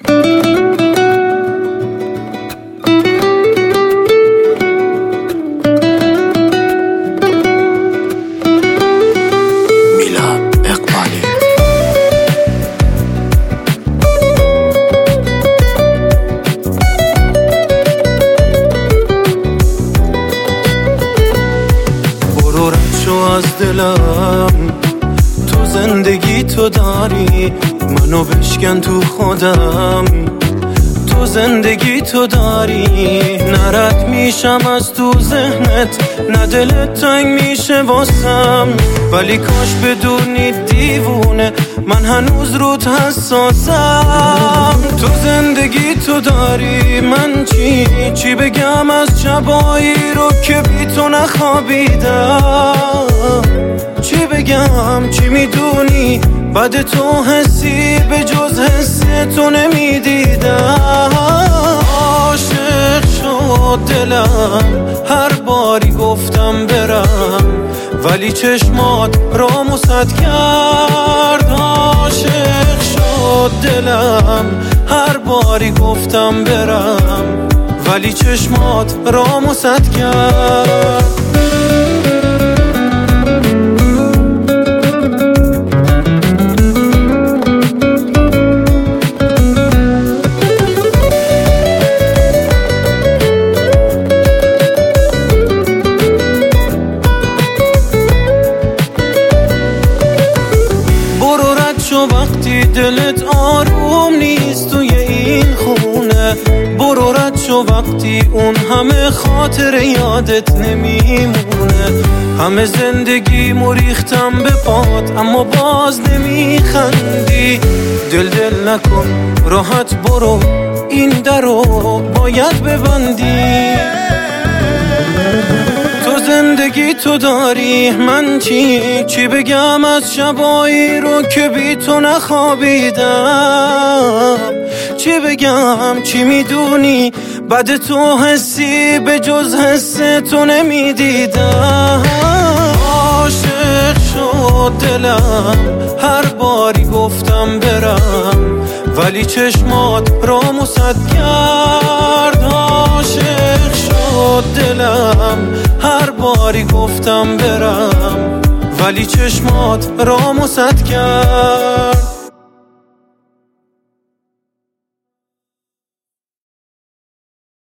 از دلم تو زندگی تو داری، منو بشکن تو خودم، تو زندگی تو داری. نرد میشم از تو ذهنت، نه دلت تنگ میشه واسم، ولی کاش بدونی دیوونه من هنوز روت حساسم. تو زندگی تو داری، من چی بگم از شبایی رو که بی تو نخوابیدم؟ چی بگم چی میدونی بعد تو حسی به جز حس تو نمیدیدم. عاشق شد دلم هر باری گفتم برم، ولی چشمات رامو سد کرد. عاشق شد دلم هر باری گفتم برم، ولی چشمات رامو سد کرد. وقتی دلت آروم نیست توی این خونه، برو رد شو وقتی اون همه خاطر یادت نمیمونه. همه زندگی مریختم به پات اما باز نمیخندی. دل نکن راحت برو، این درو باید ببندی. تو زندگی تو داری، من چی بگم از شبایی رو که بی تو نخوابیدم؟ چی بگم چی میدونی بعد تو حسی به جز حس تو نمیدیدم. عاشق شد دلم هر باری گفتم برم، ولی چشمات رامو سد کرد. عاشق شد دلم هر باری گفتم برم، ولی چشمات رامو سد کرد.